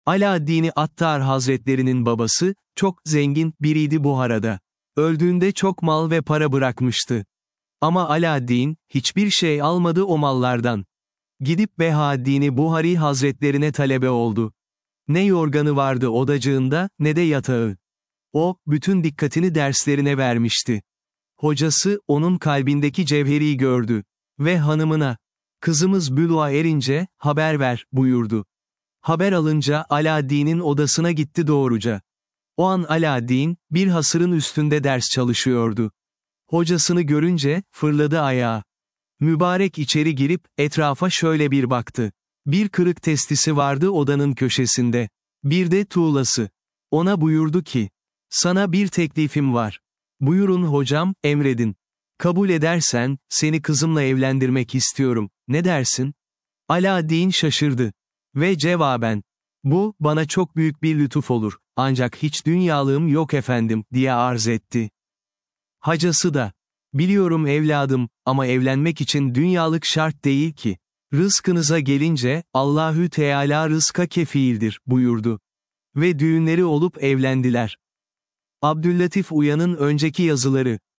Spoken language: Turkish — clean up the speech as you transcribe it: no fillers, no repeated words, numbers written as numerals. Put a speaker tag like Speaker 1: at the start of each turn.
Speaker 1: Alaaddin Attar Hazretlerinin babası, çok zengin biriydi Buhara'da. Öldüğünde çok mal ve para bırakmıştı. Ama Alaaddin, hiçbir şey almadı o mallardan. Gidip Behaddin Buhari Hazretlerine talebe oldu. Ne yorganı vardı odacığında, ne de yatağı. O, bütün dikkatini derslerine vermişti. Hocası, onun kalbindeki cevheriyi gördü. Ve hanımına, kızımız büluğa erince, haber ver, buyurdu. Haber alınca Alaaddin'in odasına gitti doğruca. O an Alaaddin, bir hasırın üstünde ders çalışıyordu. Hocasını görünce, fırladı ayağa. Mübarek içeri girip, etrafa şöyle bir baktı. Bir kırık testisi vardı odanın köşesinde. Bir de tuğlası. Ona buyurdu ki, sana bir teklifim var. Buyurun hocam, emredin. Kabul edersen, seni kızımla evlendirmek istiyorum, ne dersin? Alaaddin şaşırdı. Ve cevaben, bu, bana çok büyük bir lütuf olur, ancak hiç dünyalığım yok efendim, diye arz etti. Hacası da, biliyorum evladım, ama evlenmek için dünyalık şart değil ki. Rızkınıza gelince, Allahü Teala rızka kefiildir, buyurdu. Ve düğünleri olup evlendiler. Abdüllatif Uyan'ın önceki yazıları.